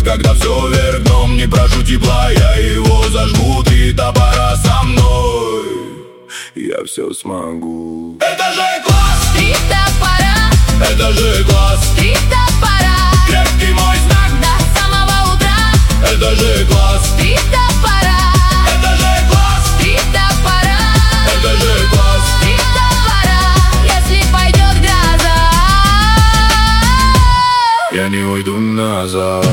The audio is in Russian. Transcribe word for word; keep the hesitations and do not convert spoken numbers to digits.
когда все вверх дном. Не прошу тепла, я его зажгу. Три топора со мной, я все смогу. Это же класс! Три топора, Это же класс! три топора, Крепкий мой знак до самого утра. Это же класс! Три топора, Это же класс! три топора, Это же класс! три топора, если пойдет гроза, Я не уйду назад.